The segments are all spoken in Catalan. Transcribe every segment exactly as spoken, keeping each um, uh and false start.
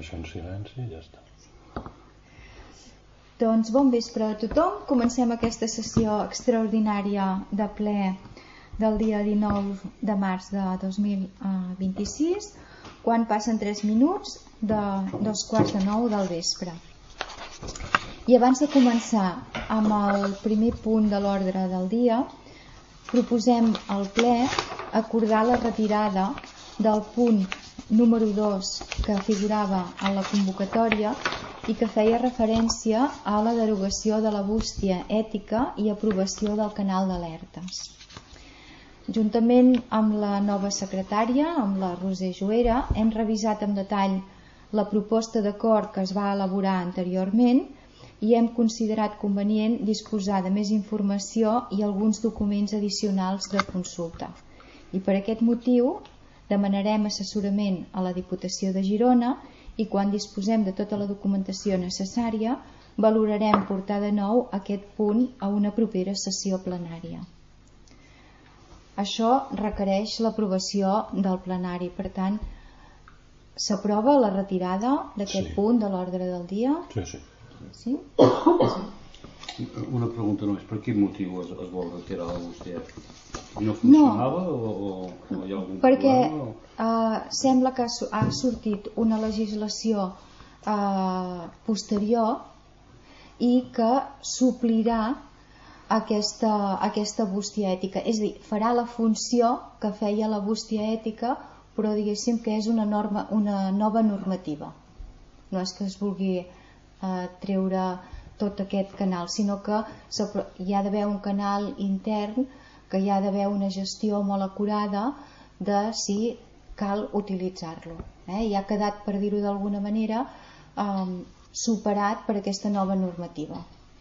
això en silenci i ja està. Doncs bon vespre a tothom. Comencem aquesta sessió extraordinària de ple del dia dinou de març de dos mil vint-i-sis, quan passen tres minuts de dos quarts de nou del vespre. I abans de començar amb el primer punt de l'ordre del dia, proposem al ple acordar la retirada del punt número dos que figurava en la convocatòria i que feia referència a la derogació de la bústia ètica i aprovació del canal d'alertes. Juntament amb la nova secretària, amb la Roser Joera, hem revisat en detall la proposta d'acord que es va elaborar anteriorment i hem considerat convenient disposar de més informació i alguns documents addicionals de consulta. I per aquest motiu demanarem assessorament a la Diputació de Girona i quan disposem de tota la documentació necessària valorarem portar de nou aquest punt a una propera sessió plenària. Això requereix l'aprovació del plenari, per tant, s'aprova la retirada d'aquest sí. punt de l'ordre del dia? Sí, sí. Sí? Una pregunta només, per quin motiu es, es vol retirar la bústia? No funcionava no, o, o hi ha algun perquè problema? Perquè uh, sembla que ha sortit una legislació uh, posterior i que suplirà aquesta, aquesta bústia ètica. És a dir, farà la funció que feia la bústia ètica, però diguéssim que és una, norma, una nova normativa. No és que es vulgui uh, treure tot aquest canal, sinó que hi ha d'haver un canal intern, que hi ha d'haver una gestió molt acurada de si cal utilitzar-lo. Eh? I ha quedat, per dir-ho d'alguna manera, um, superat per aquesta nova normativa.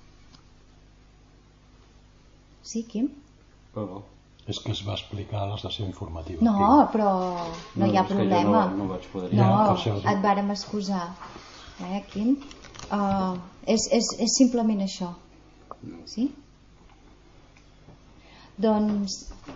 Sí, Quim? Perdó. És que es va explicar a la sessió informativa. No, Quim. Però no, no hi ha problema. No, no vaig poder no, ja, et vàrem excusar. Eh, Quim? Uh, és, és, és simplement això. Sí? Doncs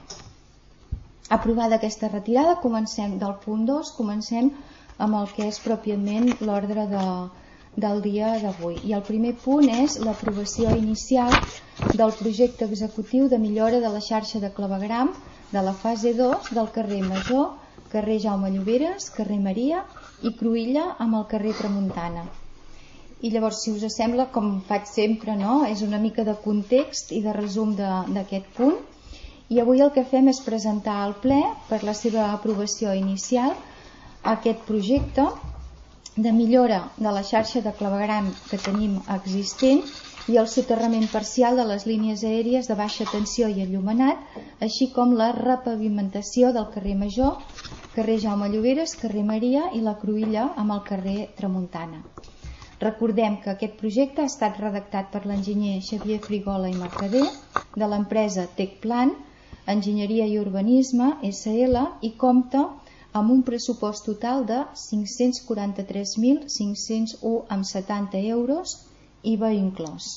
aprovada aquesta retirada, comencem del punt dos, comencem amb el que és pròpiament l'ordre de, del dia d'avui. I el primer punt és l'aprovació inicial del projecte executiu de millora de la xarxa de clavegueram de la fase dos del carrer Major, carrer Jaume Lloberes, carrer Maria i Cruïlla amb el carrer Tramuntana. I llavors, si us sembla, com faig sempre, no? És una mica de context i de resum d'aquest punt. I avui el que fem és presentar al ple, per la seva aprovació inicial, aquest projecte de millora de la xarxa de clavegueram que tenim existent i el soterrament parcial de les línies aèries de baixa tensió i enllumenat, així com la repavimentació del carrer Major, carrer Jaume Lloberes, carrer Maria i la Cruïlla amb el carrer Tramuntana. Recordem que aquest projecte ha estat redactat per l'enginyer Xavier Frigola i Mercader de l'empresa Tecplan, Enginyeria i Urbanisme, essa ele, i compta amb un pressupost total de cinc-cents quaranta-tres mil cinc-cents u coma setanta euros, I V A inclòs.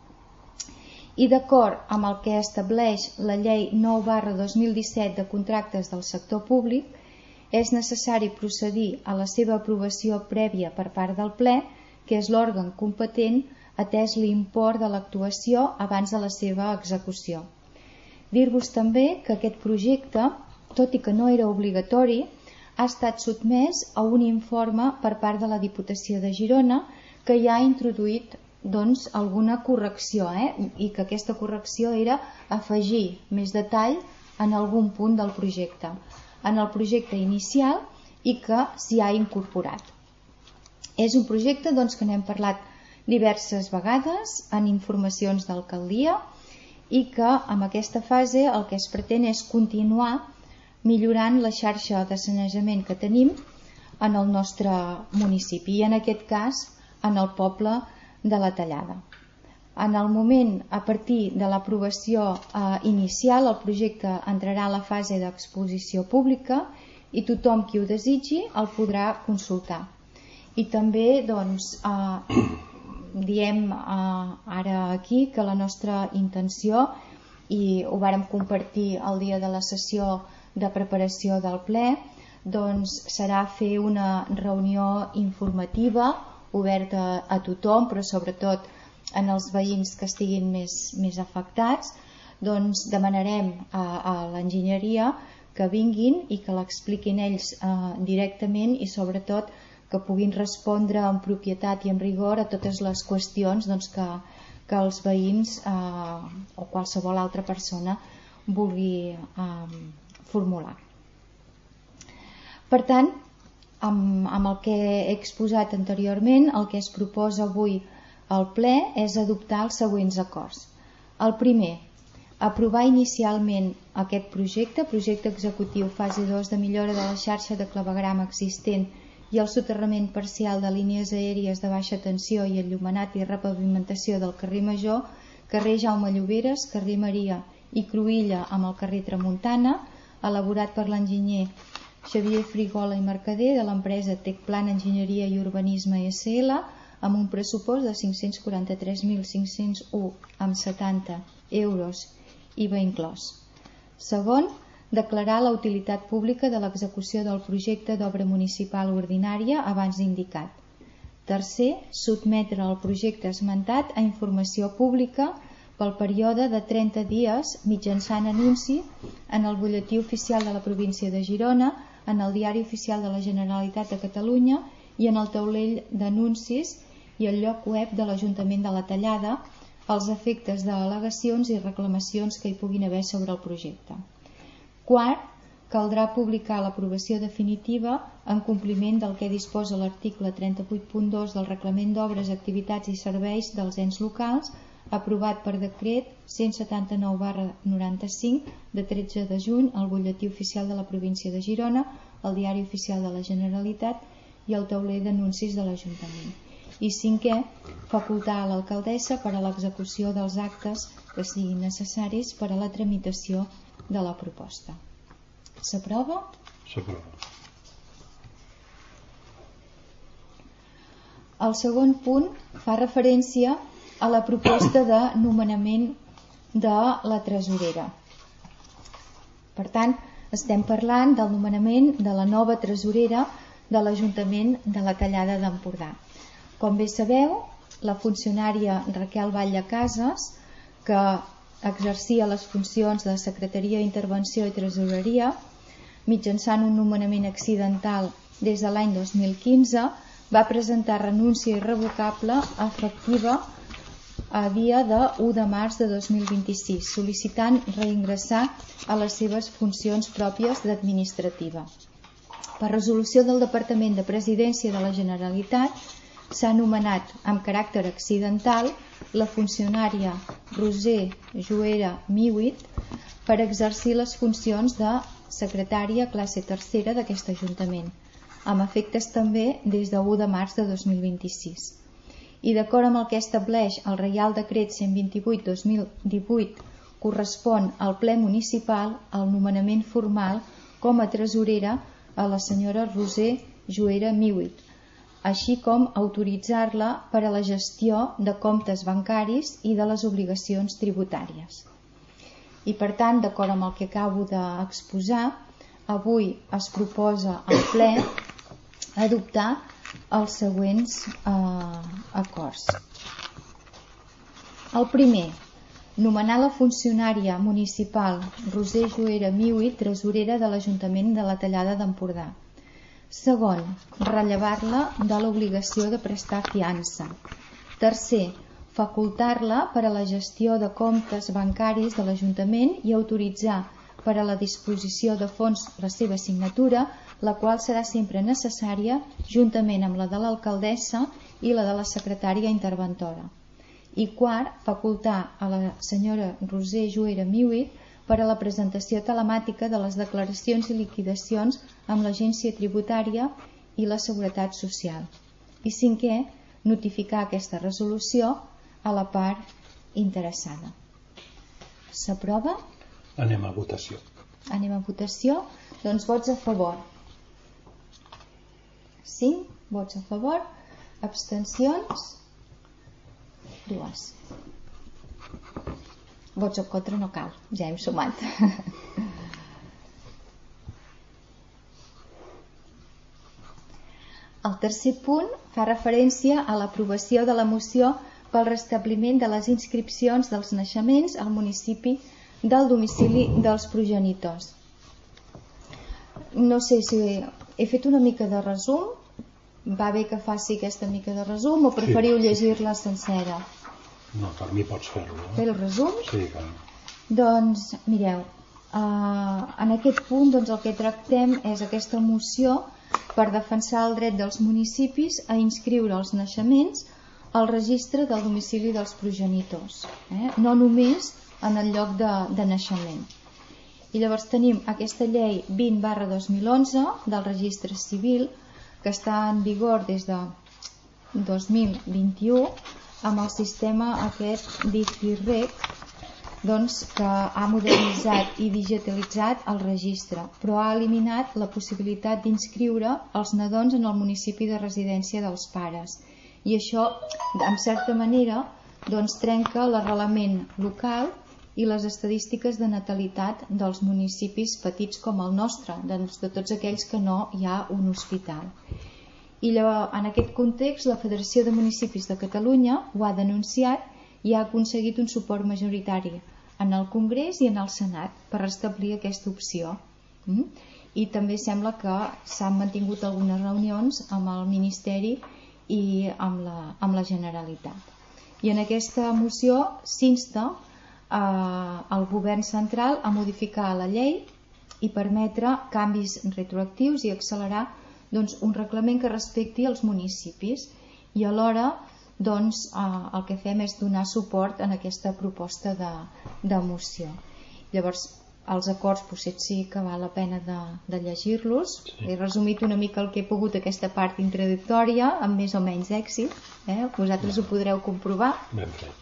I d'acord amb el que estableix la llei nou barra dos mil disset de contractes del sector públic, és necessari procedir a la seva aprovació prèvia per part del ple, que és l'òrgan competent, atès l'import de l'actuació abans de la seva execució. Dir-vos també que aquest projecte, tot i que no era obligatori, ha estat sotmès a un informe per part de la Diputació de Girona que ja ha introduït doncs, alguna correcció, eh? I que aquesta correcció era afegir més detall en algun punt del projecte, en el projecte inicial i que s'hi ha incorporat. És un projecte doncs, que n'hem parlat diverses vegades en informacions d'alcaldia i que en aquesta fase el que es pretén és continuar millorant la xarxa de sanejament que tenim en el nostre municipi i en aquest cas en el poble de la Tallada. En el moment, a partir de l'aprovació eh, inicial, el projecte entrarà a la fase d'exposició pública i tothom qui ho desitgi el podrà consultar. I també doncs, eh, diem eh, ara aquí que la nostra intenció, i ho vàrem compartir el dia de la sessió de preparació del ple, doncs serà fer una reunió informativa oberta a tothom, però sobretot en els veïns que estiguin més, més afectats. Doncs demanarem a, a l'enginyeria que vinguin i que l'expliquin ells eh, directament i sobretot que puguin respondre amb propietat i amb rigor a totes les qüestions doncs, que, que els veïns eh, o qualsevol altra persona vulgui eh, formular. Per tant, amb, amb el que he exposat anteriorment, el que es proposa avui al ple és adoptar els següents acords. El primer, aprovar inicialment aquest projecte, projecte executiu fase dos de millora de la xarxa de clavegram existent i el soterrament parcial de línies aèries de baixa tensió i enllumenat i repavimentació del carrer Major, carrer Jaume Lloberes, carrer Maria i Cruïlla amb el carrer Tramuntana, elaborat per l'enginyer Xavier Frigola i Mercader de l'empresa Tecplan Enginyeria i Urbanisme S L amb un pressupost de cinc-cents quaranta-tres mil cinc-cents u coma setanta euros I V A inclòs. Segon, declarar la utilitat pública de l'execució del projecte d'obra municipal ordinària abans indicat. Tercer, sotmetre el projecte esmentat a informació pública pel període de trenta dies mitjançant anunci en el butlletí oficial de la província de Girona, en el diari oficial de la Generalitat de Catalunya i en el taulell d'anuncis i el lloc web de l'Ajuntament de la Tallada als efectes d'al·legacions i reclamacions que hi puguin haver sobre el projecte. Quart, caldrà publicar l'aprovació definitiva en compliment del que disposa l'article trenta-vuit punt dos del Reglament d'Obres, Activitats i Serveis dels ens locals, aprovat per decret cent setanta-nou barra noranta-cinc de tretze de juny al butlletí oficial de la província de Girona, al diari oficial de la Generalitat i al tauler d'anuncis de l'Ajuntament. I cinquè, facultar a l'alcaldessa per a l'execució dels actes que siguin necessaris per a la tramitació de la proposta. S'aprova? S'aprova. El segon punt fa referència a la proposta de nomenament de la tresorera. Per tant, estem parlant del nomenament de la nova tresorera de l'Ajuntament de la Tallada d'Empordà. Com bé sabeu, la funcionària Raquel Batlle Casas, que exercia les funcions de Secretaria d'Intervenció i Tresoreria, mitjançant un nomenament accidental des de l'any dos mil quinze, va presentar renúncia irrevocable efectiva a dia de u de març de dos mil vint-i-sis, sol·licitant reingressar a les seves funcions pròpies d'administrativa. Per resolució del Departament de Presidència de la Generalitat, s'ha nomenat amb caràcter accidental la funcionària Roser Juera Miwit per exercir les funcions de secretària classe tercera d'aquest Ajuntament, amb efectes també des de u de març de dos mil vint-i-sis. I d'acord amb el que estableix el Reial Decret cent vint-i-vuit barra dos mil divuit, correspon al ple municipal el nomenament formal com a tresorera a la senyora Roser Juera Miwit, així com autoritzar-la per a la gestió de comptes bancaris i de les obligacions tributàries. I per tant, d'acord amb el que acabo d'exposar, avui es proposa al ple adoptar els següents eh, acords. El primer, nomenar la funcionària municipal Roser Juera Miwit tresorera de l'Ajuntament de la Tallada d'Empordà. Segon, rellevar-la de l'obligació de prestar fiança. Tercer, facultar-la per a la gestió de comptes bancaris de l'Ajuntament i autoritzar per a la disposició de fons la seva signatura, la qual serà sempre necessària juntament amb la de l'alcaldessa i la de la secretària interventora. I quart, facultar a la senyora Roser Juera Miwit per a la presentació telemàtica de les declaracions i liquidacions amb l'Agència Tributària i la Seguretat Social. I cinquè, notificar aquesta resolució a la part interessada. S'aprova? Anem a votació. Anem a votació. Doncs vots a favor. cinc vots a favor. Abstencions? Dues. Vots en contra no cal, ja hem sumat. El tercer punt fa referència a l'aprovació de la moció pel restabliment de les inscripcions dels naixements al municipi del domicili dels progenitors. No sé si he fet una mica de resum, va bé que faci aquesta mica de resum o preferiu sí. llegir-la sencera? No, per mi pots fer-lo. Eh? Fer el resum? Sí, clar. Doncs, mireu, uh, en aquest punt doncs, el que tractem és aquesta moció per defensar el dret dels municipis a inscriure els naixements al registre del domicili dels progenitors, eh? no només en el lloc de, de naixement. I llavors tenim aquesta llei vint barra dos mil onze del registre civil que està en vigor des de dos mil vint-i-u amb el sistema aquest D I F I R E C doncs, que ha modernitzat i digitalitzat el registre, però ha eliminat la possibilitat d'inscriure els nadons en el municipi de residència dels pares. I això, en certa manera, doncs, trenca l'arrelament local i les estadístiques de natalitat dels municipis petits com el nostre, doncs, de tots aquells que no hi ha un hospital. I llavors, en aquest context, la Federació de Municipis de Catalunya ho ha denunciat i ha aconseguit un suport majoritari en el Congrés i en el Senat per restablir aquesta opció. Mm? I també sembla que s'han mantingut algunes reunions amb el Ministeri i amb la, amb la Generalitat. I en aquesta moció s'insta al govern central a modificar la llei i permetre canvis retroactius i accelerar doncs, un reglament que respecti els municipis i alhora doncs, eh, el que fem és donar suport en aquesta proposta de, de moció. Llavors els acords potser sí que val la pena de, de llegir-los. Sí. He resumit una mica el que he pogut aquesta part introductòria amb més o menys èxit, eh? Vosaltres ho podreu comprovar. Ben fet.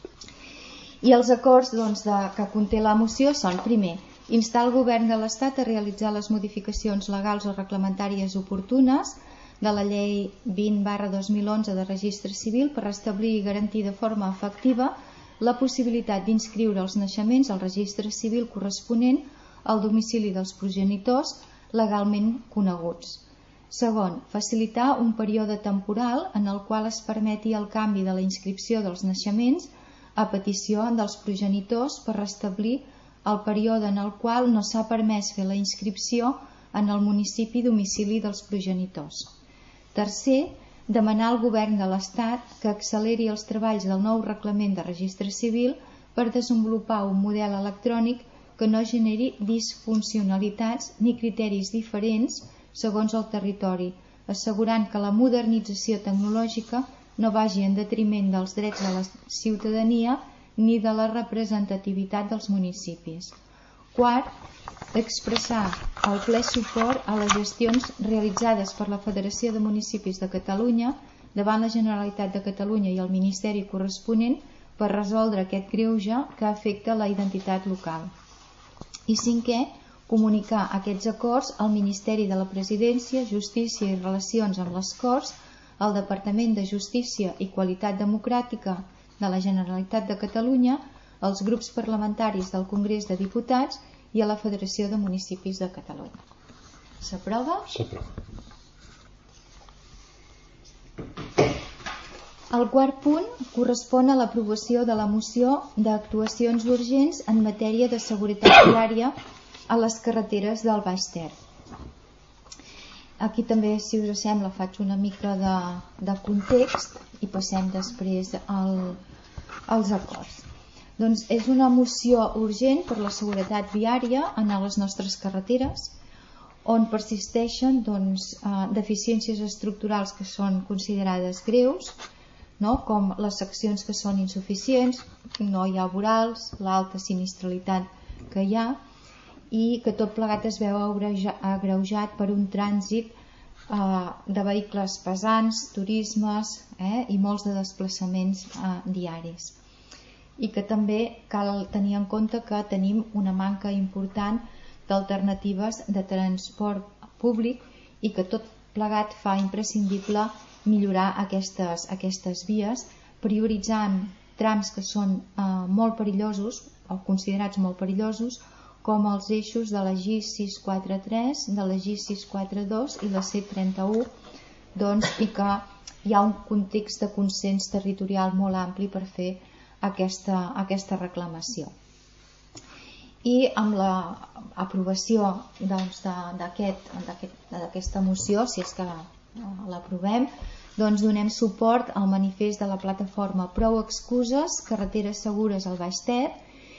I els acords doncs, de, que conté la moció són, primer, instar el govern de l'Estat a realitzar les modificacions legals o reglamentàries oportunes de la llei vint barra dos mil onze de registre civil per restablir i garantir de forma efectiva la possibilitat d'inscriure els naixements al registre civil corresponent al domicili dels progenitors legalment coneguts. Segon, facilitar un període temporal en el qual es permeti el canvi de la inscripció dels naixements a petició dels progenitors per restablir el període en el qual no s'ha permès fer la inscripció en el municipi domicili dels progenitors. Tercer, demanar al govern de l'Estat que acceleri els treballs del nou reglament de registre civil per desenvolupar un model electrònic que no generi disfuncionalitats ni criteris diferents segons el territori, assegurant que la modernització tecnològica no vagi en detriment dels drets de la ciutadania ni de la representativitat dels municipis. Quart, expressar el ple suport a les gestions realitzades per la Federació de Municipis de Catalunya davant la Generalitat de Catalunya i el Ministeri corresponent per resoldre aquest greuge que afecta la identitat local. I cinquè, comunicar aquests acords al Ministeri de la Presidència, Justícia i Relacions amb les Corts, al Departament de Justícia i Qualitat Democràtica de la Generalitat de Catalunya, als grups parlamentaris del Congrés de Diputats i a la Federació de Municipis de Catalunya. S'aprova? S'aprova. El quart punt correspon a l'aprovació de la moció d'actuacions urgents en matèria de seguretat viària a les carreteres del Baix Ter. Aquí també, si us sembla, faig una mica de, de context i passem després al, als acords. Doncs és una moció urgent per la seguretat viària en les nostres carreteres, on persisteixen doncs, eh, deficiències estructurals que són considerades greus, no? Com les seccions que són insuficients, no hi ha vorals, l'alta sinistralitat que hi ha, i que tot plegat es veu agreujat per un trànsit eh, de vehicles pesants, turismes eh, i molts de desplaçaments eh, diaris. I que també cal tenir en compte que tenim una manca important d'alternatives de transport públic i que tot plegat fa imprescindible millorar aquestes, aquestes vies, prioritzant trams que són eh, molt perillosos o considerats molt perillosos, com els eixos de la G sis cents quaranta-tres, de la G sis cents quaranta-dos i la C trenta-u, doncs, i que hi ha un context de consens territorial molt ampli per fer aquesta, aquesta reclamació. I amb l'aprovació doncs, d'aquesta moció, si és que l'aprovem, doncs donem suport al manifest de la plataforma Prou Excuses, Carreteres Segures al Baix Ter,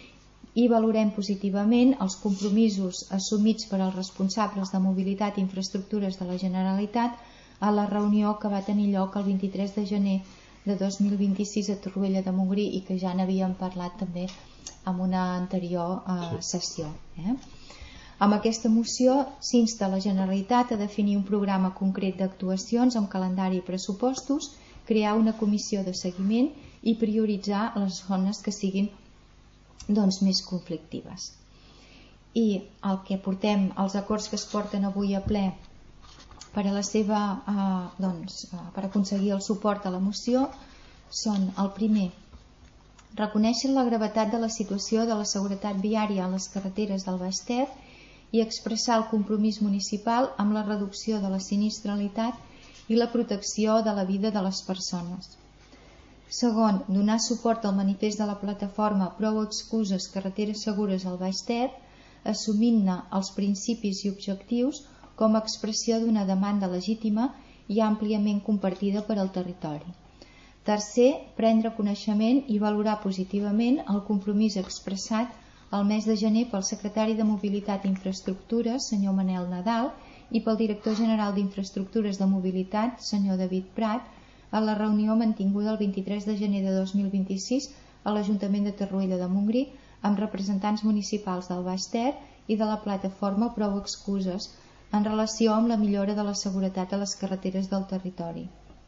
i valorem positivament els compromisos assumits per als responsables de mobilitat i infraestructures de la Generalitat a la reunió que va tenir lloc el vint-i-tres de gener de dos mil vint-i-sis a Torroella de Montgrí i que ja n'havíem parlat també en una anterior eh, sessió. Eh? Amb aquesta moció s'insta la Generalitat a definir un programa concret d'actuacions amb calendari i pressupostos, crear una comissió de seguiment i prioritzar les zones que siguin doncs, més conflictives. I el que portem, els acords que es porten avui a ple per a la seva eh, doncs, eh, per aconseguir el suport a la moció són el primer, reconèixer la gravetat de la situació de la seguretat viària a les carreteres del Baix Ter i expressar el compromís municipal amb la reducció de la sinistralitat i la protecció de la vida de les persones. Segon, donar suport al manifest de la plataforma Prou Excuses, Carreteres Segures al Baix Ter, assumint-ne els principis i objectius com a expressió d'una demanda legítima i àmpliament compartida per al territori. Tercer, prendre coneixement i valorar positivament el compromís expressat el mes de gener pel secretari de Mobilitat i Infraestructures, senyor Manel Nadal, i pel director general d'Infraestructures de Mobilitat, senyor David Prat, a la reunió mantinguda el vint-i-tres de gener de dos mil vint-i-sis a l'Ajuntament de Torroella de Montgrí amb representants municipals del Baix Ter i de la plataforma Prou Excuses en relació amb la millora de la seguretat a les carreteres del territori.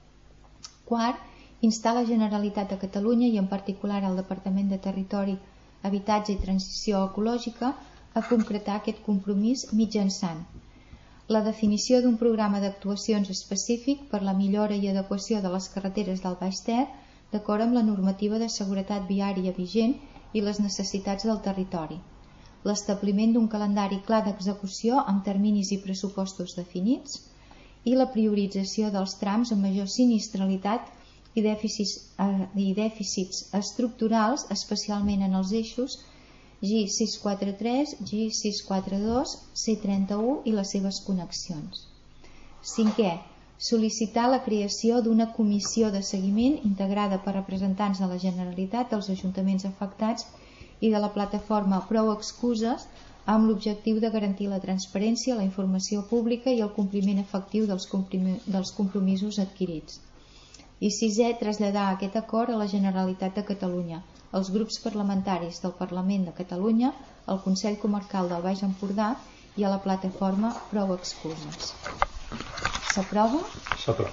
Quart, instar la Generalitat de Catalunya i en particular el Departament de Territori, Habitatge i Transició Ecològica a concretar aquest compromís mitjançant la definició d'un programa d'actuacions específic per la millora i adequació de les carreteres del Baix Ter d'acord amb la normativa de seguretat viària vigent i les necessitats del territori, l'establiment d'un calendari clar d'execució amb terminis i pressupostos definits i la priorització dels trams amb major sinistralitat i dèficits, eh, i dèficits estructurals, especialment en els eixos G sis cents quaranta tres, G sis cents quaranta dos, C trenta u i les seves connexions. Cinquè, sol·licitar la creació d'una comissió de seguiment integrada per representants de la Generalitat, dels ajuntaments afectats i de la plataforma Prou Excuses amb l'objectiu de garantir la transparència, la informació pública i el compliment efectiu dels, dels compromisos adquirits. I sisè, traslladar aquest acord a la Generalitat de Catalunya, als grups parlamentaris del Parlament de Catalunya, al Consell Comarcal del Baix Empordà i a la plataforma Prou Excuses. S'aprova? S'aprova.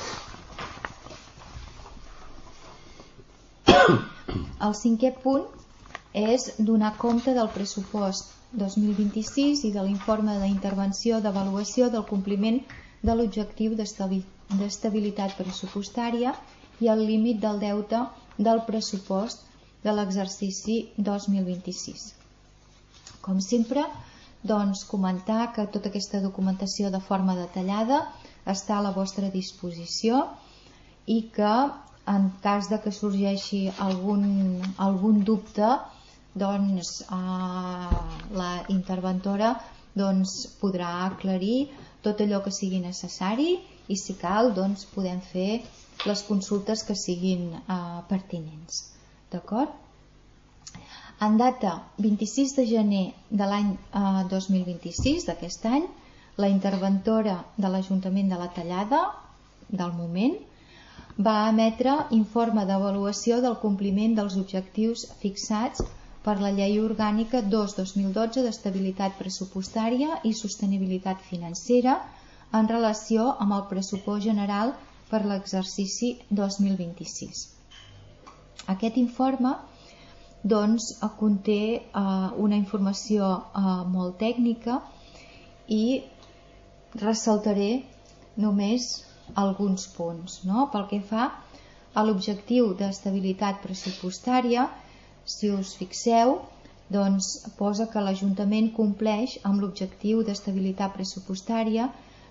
El cinquè punt és donar compte del pressupost dos mil vint-i-sis i de l'informe d'intervenció d'avaluació del compliment de l'objectiu d'estabilitat pressupostària i el límit del deute del pressupost de l'exercici dos mil vint-i-sis. Com sempre, doncs, comentar que tota aquesta documentació de forma detallada està a la vostra disposició i que en cas de que sorgeixi algun, algun dubte, doncs eh, la interventora doncs, podrà aclarir tot allò que sigui necessari i si cal doncs, podem fer les consultes que siguin eh, pertinents. D'acord? En data vint-i-sis de gener de l'any eh, dos mil vint-i-sis, d'aquest any, la interventora de l'Ajuntament de la Tallada, del moment, va emetre informe d'avaluació del compliment dels objectius fixats per la Llei Orgànica dos dos mil dotze d'estabilitat pressupostària i sostenibilitat financera en relació amb el pressupost general per l'exercici dos mil vint-i-sis. Aquest informe doncs, conté eh, una informació eh, molt tècnica i ressaltaré només alguns punts. No? Pel que fa a l'objectiu d'estabilitat pressupostària, si us fixeu, doncs posa que l'Ajuntament compleix amb l'objectiu d'estabilitat pressupostària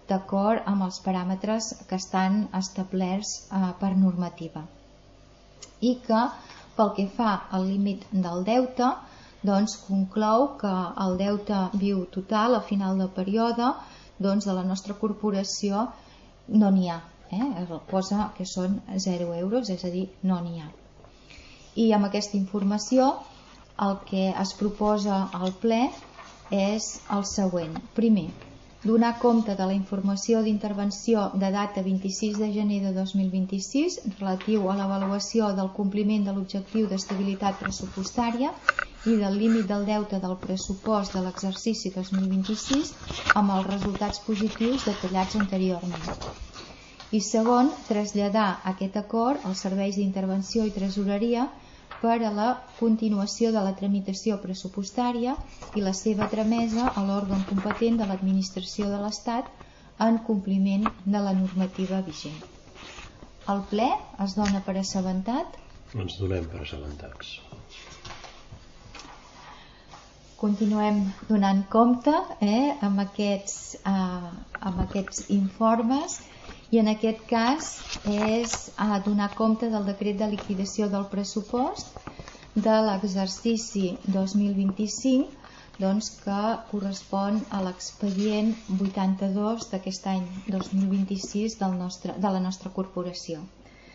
d'acord amb els paràmetres que estan establerts eh, per normativa, i que pel que fa al límit del deute, doncs conclou que el deute viu total a final de període, doncs, de la nostra corporació no n'hi ha, eh? Posa que són zero euros, és a dir, no n'hi ha. I amb aquesta informació el que es proposa al ple és el següent. Primer, donar compte de la informació d'intervenció de data vint-i-sis de gener de dos mil vint-i-sis relatiu a l'avaluació del compliment de l'objectiu d'estabilitat pressupostària i del límit del deute del pressupost de l'exercici dos mil vint-i-sis amb els resultats positius detallats anteriorment. I segon, traslladar aquest acord als serveis d'intervenció i tresoreria per a la continuació de la tramitació pressupostària i la seva tramesa a l'òrgan competent de l'Administració de l'Estat en compliment de la normativa vigent. El ple es dona per assabentat? Ens donem per assabentats. Continuem donant compte eh, amb, aquests, eh, amb aquests informes, i en aquest cas és a donar compte del decret de liquidació del pressupost de l'exercici dos mil vint-i-cinc, doncs, que correspon a l'expedient vuitanta-dos d'aquest any dos mil vint-i-sis del nostre, de la nostra corporació.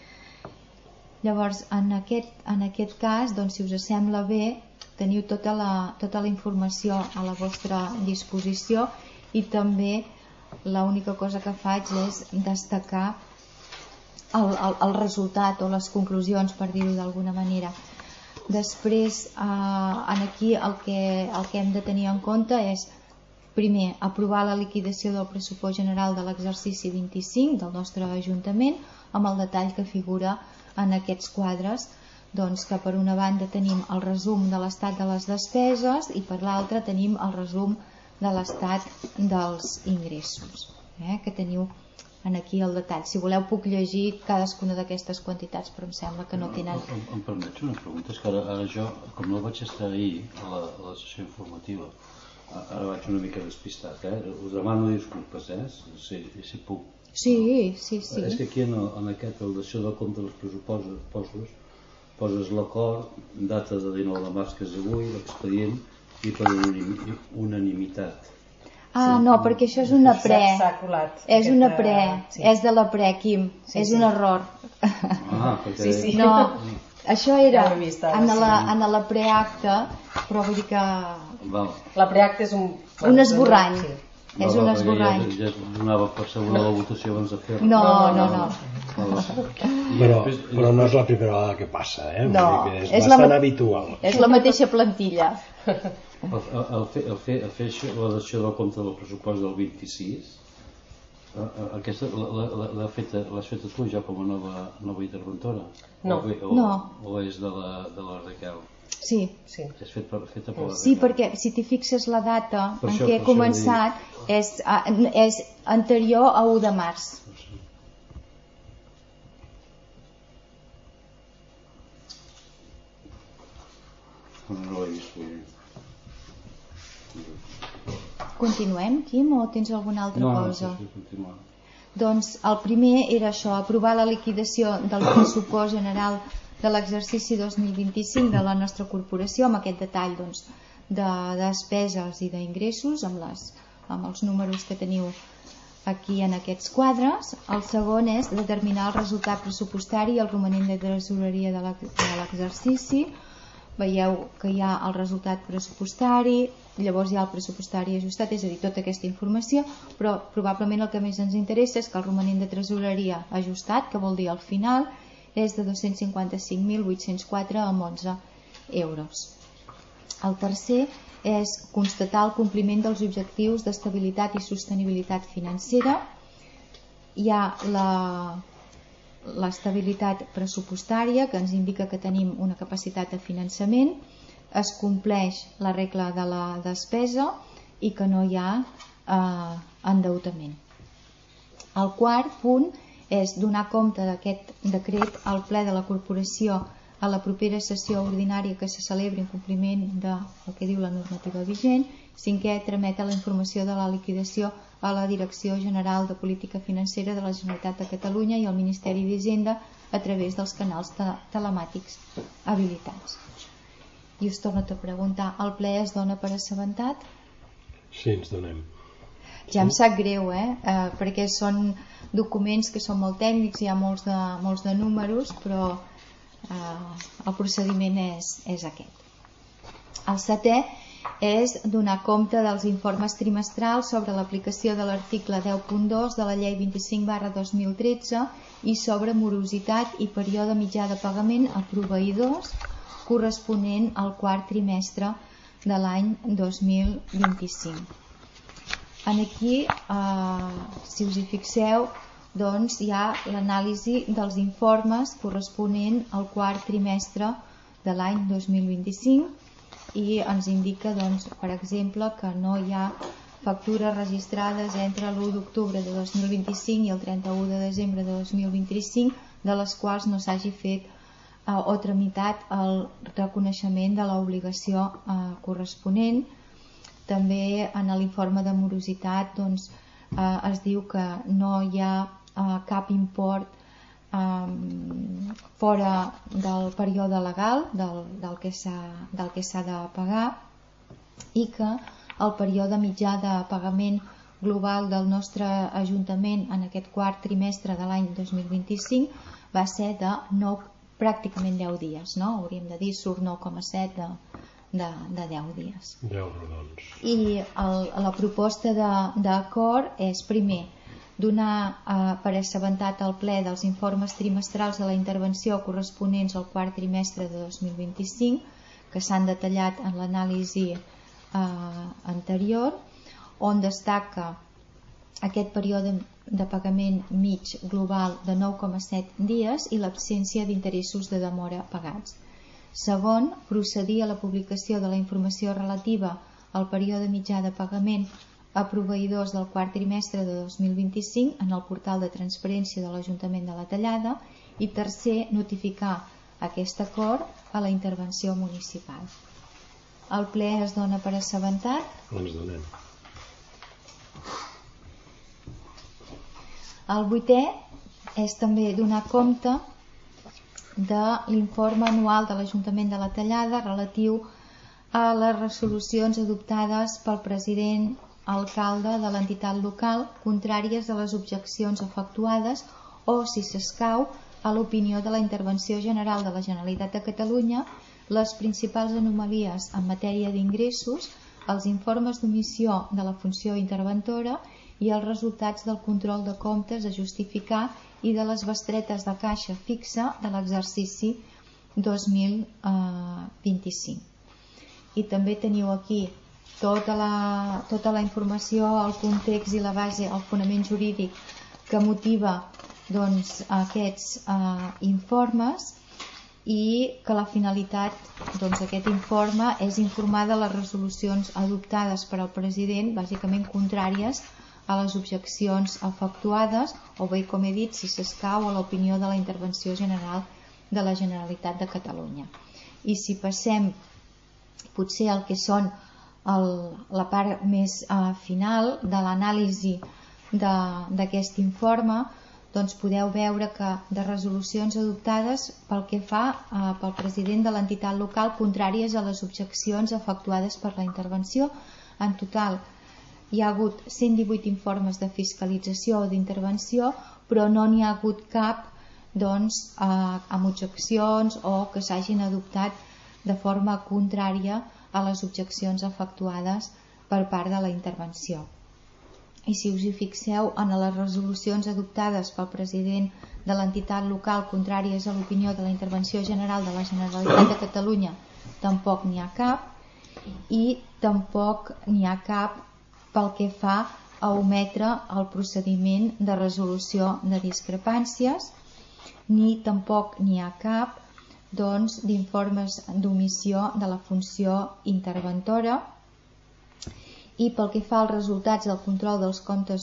Llavors, en aquest, en aquest cas, doncs, si us sembla bé, teniu tota la, tota la informació a la vostra disposició, i també l'única cosa que faig és destacar el, el, el resultat o les conclusions, per dir-ho d'alguna manera. Després, eh, aquí el que, el que hem de tenir en compte és, primer, aprovar la liquidació del pressupost general de l'exercici vint-i-cinc del nostre Ajuntament, amb el detall que figura en aquests quadres, doncs, que per una banda tenim el resum de l'estat de les despeses i per l'altra tenim el resum de l'estat dels ingressos, eh, que teniu aquí el detall. Si voleu puc llegir cadascuna d'aquestes quantitats, però em sembla que no tenen... Em, em permets una pregunta? És que ara, ara jo, com no vaig estar ahir a la, a la sessió informativa, ara vaig una mica despistat, eh? Us demano disculpes, eh? Si, si puc... Sí, sí, sí. És que aquí en, el, en aquest validació del compte dels pressupostos poses l'acord, data de dinou de març, que és avui, l'expedient, i per unanimitat. Ah, no, perquè això és una pre. S'ha colat. És una pre. És de la pre, Quim. És un error. Ah, perquè... Sí, sí. No, això era en la, en la preacte, però vull dir que... La preacte és un... Un esborrany. És un esborrany. Ja, ja donava per segura la votació abans de fer-ho. No, no, no. Però, però no és la primera vegada que passa, eh? No, és, és bastant la, habitual. És la mateixa plantilla. El, el, fer, el, fer, el fer això, la dació del compte del pressupost del vint-i-sis, aquesta l'has feta, feta tu ja com a nova, nova interventora? No. O, o, no. O és de la, de la Raquel? Sí. Sí. És fet per, feta per la Raquel? Sí, perquè si t'hi fixes la data per en això, què he començat és, és anterior a u de març. No l'he vist avui. Continuem, Quim, o tens alguna altra no, cosa? No, sí, continuem. Doncs el primer era això, aprovar la liquidació del pressupost general de l'exercici dos mil vint-i-cinc de la nostra corporació, amb aquest detall, doncs, de despeses i d'ingressos, amb, les, amb els números que teniu aquí en aquests quadres. El segon és determinar el resultat pressupostari i el romanent de tresoreria de l'exercici. Veieu que hi ha el resultat pressupostari, llavors hi ha el pressupostari ajustat, és a dir, tota aquesta informació, però probablement el que més ens interessa és que el romanent de tresoreria ajustat, que vol dir al final, és de dos-cents cinquanta-cinc mil vuit-cents quatre coma onze euros. El tercer és constatar el compliment dels objectius d'estabilitat i sostenibilitat financera. Hi ha la... l'estabilitat pressupostària, que ens indica que tenim una capacitat de finançament, es compleix la regla de la despesa i que no hi ha eh, endeutament. El quart punt és donar compte d'aquest decret al ple de la corporació a la propera sessió ordinària que se celebri en compliment del que diu la normativa vigent. Cinquè, trametre la informació de la liquidació a la Direcció General de Política Financera de la Generalitat de Catalunya i al Ministeri d'Hisenda a través dels canals te telemàtics habilitats. I us torno a preguntar, el ple es dona per assabentat? Sí, ens donem. Ja em sap greu, eh? eh perquè són documents que són molt tècnics, hi ha molts de, molts de números, però eh, el procediment és, és aquest. El setè és donar compte dels informes trimestrals sobre l'aplicació de l'article deu punt dos de la llei vint-i-cinc barra dos mil tretze i sobre morositat i període mitjà de pagament a proveïdors corresponent al quart trimestre de l'any dos mil vint-i-cinc. En aquí, eh, si us hi fixeu, doncs hi ha l'anàlisi dels informes corresponent al quart trimestre de l'any dos mil vint-i-cinc i ens indica, doncs, per exemple, que no hi ha factures registrades entre l'u d'octubre de dos mil vint-i-cinc i el trenta-u de desembre de dos mil vint-i-cinc de les quals no s'hagi fet eh, o tramitat el reconeixement de l'obligació eh, corresponent. També en l'informe de morositat doncs, eh, es diu que no hi ha eh, cap import Um, fora del període legal del, del que s'ha de pagar i que el període mitjà de pagament global del nostre Ajuntament en aquest quart trimestre de l'any dos mil vint-i-cinc va ser de nou, pràcticament deu dies, no? Hauríem de dir surt nou coma set de, de, de deu dies. deu rodons. I el, la proposta d'acord és, primer, donar eh, per assabentat al ple dels informes trimestrals de la intervenció corresponents al quart trimestre de dos mil vint-i-cinc, que s'han detallat en l'anàlisi eh, anterior, on destaca aquest període de pagament mig global de nou coma set dies i l'absència d'interessos de demora pagats. Segon, procedir a la publicació de la informació relativa al període mitjà de pagament a proveïdors del quart trimestre de dos mil vint-i-cinc en el portal de transparència de l'Ajuntament de la Tallada i tercer, notificar aquest acord a la intervenció municipal. El ple es dona per assabentat? Ens donem. El vuitè és també donar compte de l'informe anual de l'Ajuntament de la Tallada relatiu a les resolucions adoptades pel president alcalde de l'entitat local contràries a les objeccions efectuades o, si s'escau, a l'opinió de la Intervenció General de la Generalitat de Catalunya, les principals anomalies en matèria d'ingressos, els informes d'omissió de la funció interventora i els resultats del control de comptes a justificar i de les bestretes de caixa fixa de l'exercici dos mil vint-i-cinc. I també teniu aquí tota la, tota la informació, el context i la base, el fonament jurídic que motiva doncs, aquests eh, informes i que la finalitat doncs, d'aquest informe és informar de les resolucions adoptades per al president, bàsicament contràries a les objeccions efectuades o bé, com he dit, si s'escau a l'opinió de la Intervenció General de la Generalitat de Catalunya. I si passem potser al que són el, la part més eh, final de l'anàlisi d'aquest informe, doncs podeu veure que de resolucions adoptades pel que fa eh, pel president de l'entitat local contràries a les objeccions efectuades per la intervenció, en total hi ha hagut cent divuit informes de fiscalització o d'intervenció, però no n'hi ha hagut cap doncs, eh, amb objeccions o que s'hagin adoptat de forma contrària a les objeccions efectuades per part de la intervenció. I si us hi fixeu, en les resolucions adoptades pel president de l'entitat local contràries a l'opinió de la Intervenció General de la Generalitat de Catalunya tampoc n'hi ha cap i tampoc n'hi ha cap pel que fa a ometre el procediment de resolució de discrepàncies, ni tampoc n'hi ha cap doncs, d'informes d'omissió de la funció interventora. I pel que fa als resultats del control dels comptes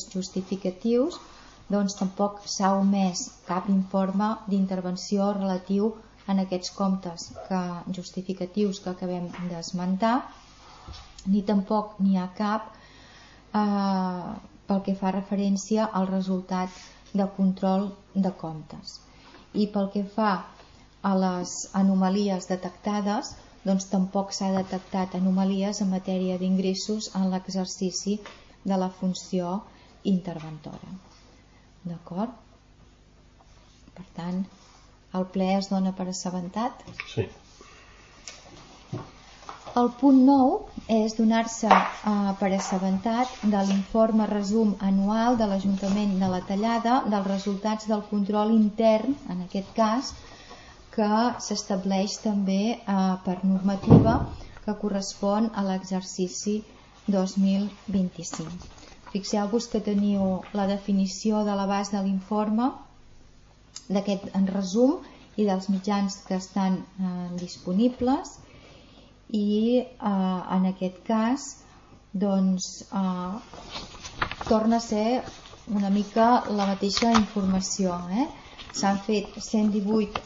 justificatius, doncs tampoc s'ha omès cap informe d'intervenció relatiu en aquests comptes que, justificatius que acabem d'esmentar, ni tampoc n'hi ha cap eh, pel que fa referència al resultat de control de comptes. I pel que fa a les anomalies detectades, doncs tampoc s'ha detectat anomalies en matèria d'ingressos en l'exercici de la funció interventora. D'acord? Per tant, el ple es dona per assabentat? Sí. El punt nou és donar-se eh, per assabentat de l'informe resum anual de l'Ajuntament de la Tallada dels resultats del control intern, en aquest cas, que s'estableix també eh, per normativa que correspon a l'exercici dos mil vint-i-cinc. Fixeu-vos que teniu la definició de l'abast de l'informe, d'aquest en resum i dels mitjans que estan eh, disponibles, i eh, en aquest cas doncs eh, torna a ser una mica la mateixa informació, eh? S'han fet cent divuit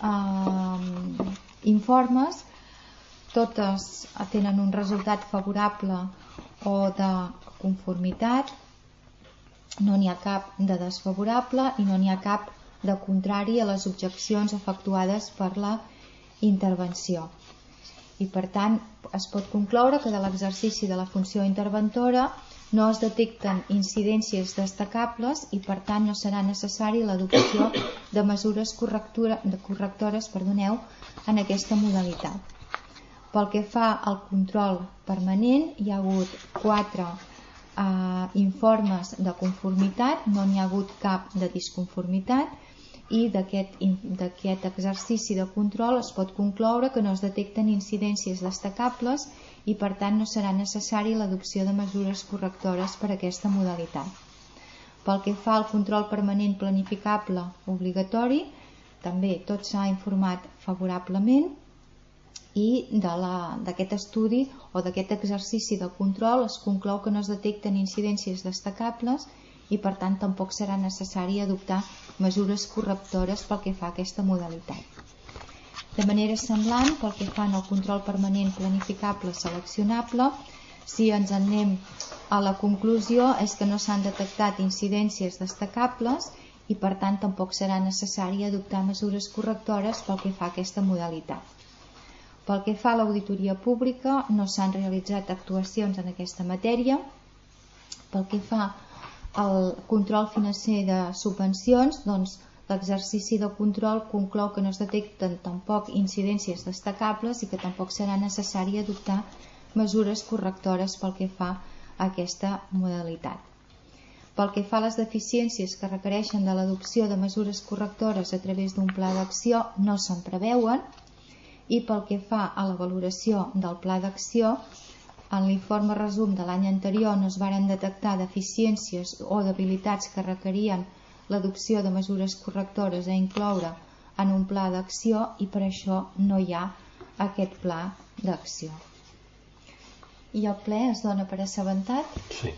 eh, informes, totes tenen un resultat favorable o de conformitat, no n'hi ha cap de desfavorable i no n'hi ha cap de contrari a les objeccions efectuades per la intervenció. I per tant es pot concloure que de l'exercici de la funció interventora no es detecten incidències destacables i per tant no serà necessari l'adopció de mesures correctores perdoneu, en aquesta modalitat. Pel que fa al control permanent, hi ha hagut quatre eh, informes de conformitat, no n'hi ha hagut cap de disconformitat, i d'aquest exercici de control es pot concloure que no es detecten incidències destacables i per tant no serà necessari l'adopció de mesures correctores per a aquesta modalitat. Pel que fa al control permanent planificable obligatori, també tot s'ha informat favorablement i d'aquest estudi o d'aquest exercici de control es conclou que no es detecten incidències destacables i per tant tampoc serà necessari adoptar mesures correctores pel que fa a aquesta modalitat. De manera semblant, pel que fa al control permanent planificable seleccionable, si ens en anem a la conclusió és que no s'han detectat incidències destacables i per tant tampoc serà necessari adoptar mesures correctores pel que fa a aquesta modalitat. Pel que fa a l'auditoria pública, no s'han realitzat actuacions en aquesta matèria. Pel que fa al control financer de subvencions, doncs l'exercici de control conclou que no es detecten tampoc incidències destacables i que tampoc serà necessari adoptar mesures correctores pel que fa a aquesta modalitat. Pel que fa a les deficiències que requereixen de l'adopció de mesures correctores a través d'un pla d'acció no se'n preveuen, i pel que fa a la valoració del pla d'acció, en l'informe resum de l'any anterior no es varen detectar deficiències o debilitats que requerien l'adopció de mesures correctores a incloure en un pla d'acció i per això no hi ha aquest pla d'acció. I el ple es dona per assabentat? Sí.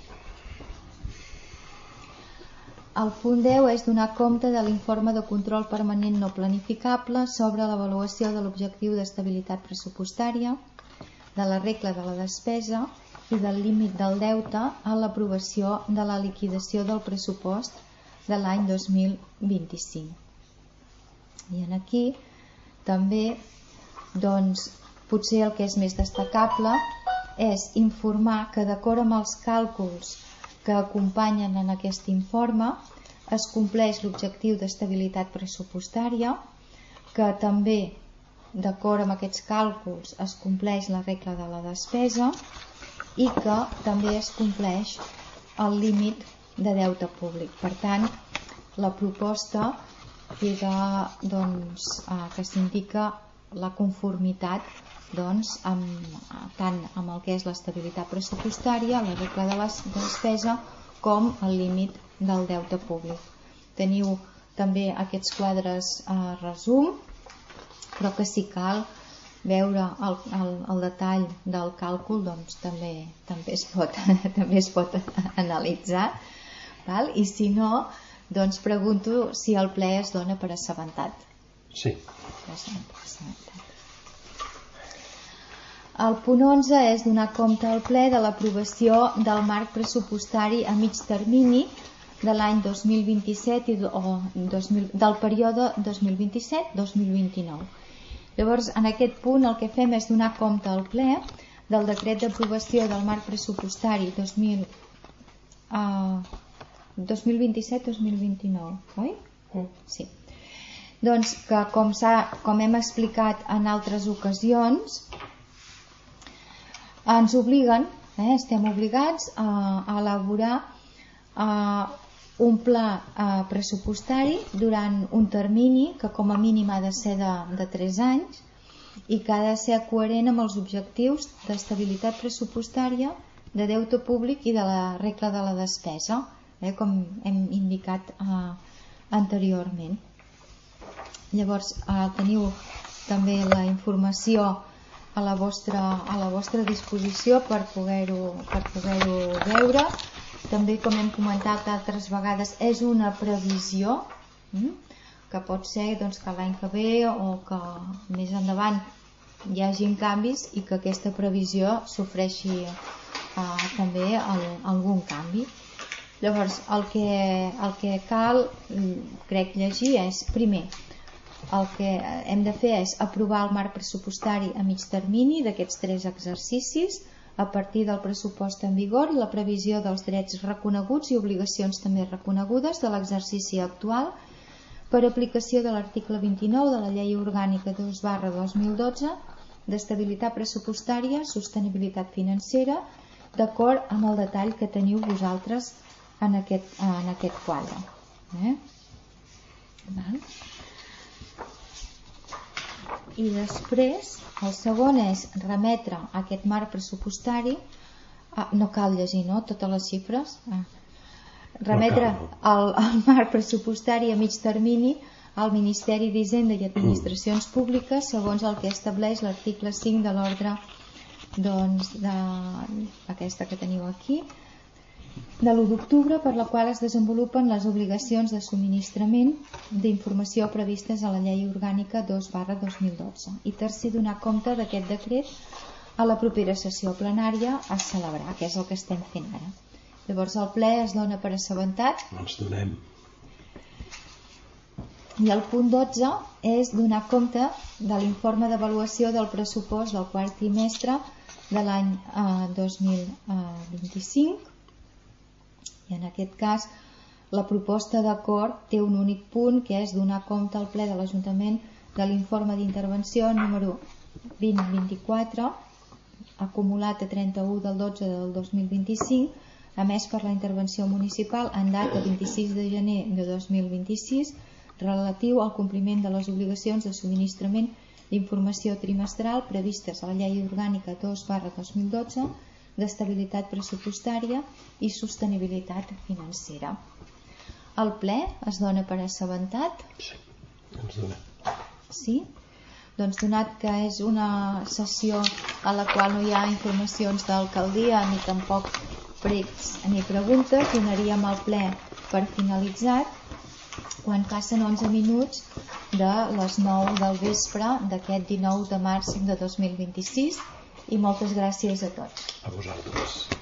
El punt deu és donar compte de l'informe de control permanent no planificable sobre l'avaluació de l'objectiu d'estabilitat pressupostària, de la regla de la despesa i del límit del deute a l'aprovació de la liquidació del pressupost de l'any dos mil vint-i-cinc. I en aquí també doncs, potser el que és més destacable és informar que d'acord amb els càlculs que acompanyen en aquest informe es compleix l'objectiu d'estabilitat pressupostària, que també d'acord amb aquests càlculs es compleix la regla de la despesa i que també es compleix el límit de deute públic. Per tant, la proposta queda doncs, que s'indica la conformitat doncs, amb, tant amb el que és l'estabilitat pressupostària, la regla de la despesa, com el límit del deute públic. Teniu també aquests quadres eh, resum, però que si cal veure el, el, el detall del càlcul doncs, també, també, es pot, també es pot analitzar, val? I si no, doncs pregunto si el ple es dona per assabentat. Sí. El punt onze és donar compte al ple de l'aprovació del marc pressupostari a mig termini de l'any dos mil vint-i-set i o dos mil, del període dos mil vint-i-set dos mil vint-i-nou. Llavors, en aquest punt el que fem és donar compte al ple del decret d'aprovació del marc pressupostari dos mil, uh, dos mil vint-i-set dos mil vint-i-nou, oi? Mm. Sí. Doncs que com, com hem explicat en altres ocasions, ens obliguen, eh, estem obligats a, a elaborar a, un pla a, pressupostari durant un termini que com a mínim ha de ser de, de tres anys i que ha de ser coherent amb els objectius d'estabilitat pressupostària, de deute públic i de la regla de la despesa, eh, com hem indicat eh, anteriorment. Llavors eh, teniu també la informació a la vostra, a la vostra disposició per poder-ho per poder-ho veure. També, com hem comentat altres vegades, és una previsió hm? que pot ser doncs, que l'any que ve o que més endavant hi hagin canvis i que aquesta previsió sofreixi eh, també el, algun canvi. Llavors, el que, el que cal, crec, llegir és, primer, el que hem de fer és aprovar el marc pressupostari a mig termini d'aquests tres exercicis a partir del pressupost en vigor i la previsió dels drets reconeguts i obligacions també reconegudes de l'exercici actual per aplicació de l'article vint-i-nou de la Llei Orgànica dos barra dos mil dotze d'estabilitat pressupostària, sostenibilitat financera, d'acord amb el detall que teniu vosaltres en aquest, en aquest quadre. Eh? Val? I després el segon és remetre aquest marc pressupostari, ah, no cal llegir, no?, totes les xifres, ah. remetre no el, el marc pressupostari a mig termini al Ministeri d'Hisenda i Administracions Públiques segons el que estableix l'article cinc de l'ordre doncs, de, aquesta que teniu aquí, de l'u d'octubre, per la qual es desenvolupen les obligacions de subministrament d'informació previstes a la Llei Orgànica dos barra dos mil dotze. I tercer, donar compte d'aquest decret a la propera sessió plenària a celebrar, que és el que estem fent ara. Llavors el ple es dona per assabentat. Ens donem. I el punt dotze és donar compte de l'informe d'avaluació del pressupost del quart trimestre de l'any eh, dos mil vint-i-cinc. I en aquest cas la proposta d'acord té un únic punt que és donar compte al ple de l'Ajuntament de l'informe d'intervenció número vint vint-i-quatre acumulat a trenta-u del dotze del dos mil vint-i-cinc emès per la intervenció municipal en data vint-i-sis de gener de dos mil vint-i-sis relatiu al compliment de les obligacions de subministrament d'informació trimestral previstes a la Llei Orgànica dos barra dos mil dotze d'estabilitat pressupostària i sostenibilitat financera. El ple es dona per assabentat? Sí, ens dona. Sí? Doncs donat que és una sessió a la qual no hi ha informacions d'alcaldia ni tampoc pregs ni preguntes, donaríem el ple per finalitzat quan passen onze minuts de les nou del vespre d'aquest dinou de març de dos mil vint-i-sis. I moltes gràcies a tots. A vosaltres.